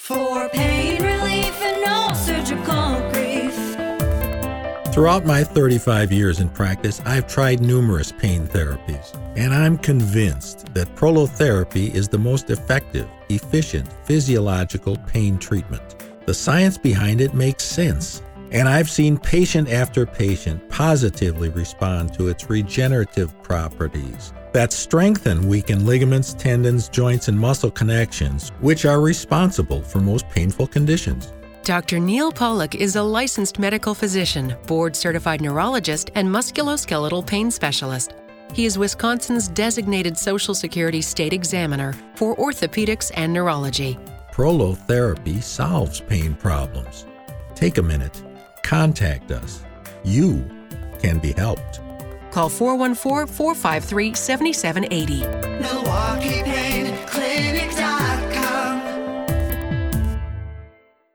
For pain relief and all surgical grief. Throughout my 35 years in practice, I've tried numerous pain therapies, and I'm convinced that prolotherapy is the most effective, efficient, physiological pain treatment. The science behind it makes sense, and I've seen patient after patient positively respond to its regenerative properties that strengthen weakened ligaments, tendons, joints, and muscle connections, which are responsible for most painful conditions. Dr. Neil Pollock is a licensed medical physician, board-certified neurologist, and musculoskeletal pain specialist. He is Wisconsin's designated Social Security state examiner for orthopedics and neurology. Prolotherapy solves pain problems. Take a minute. Contact us. You can be helped. Call 414-453-7780. Milwaukee Pain Clinic.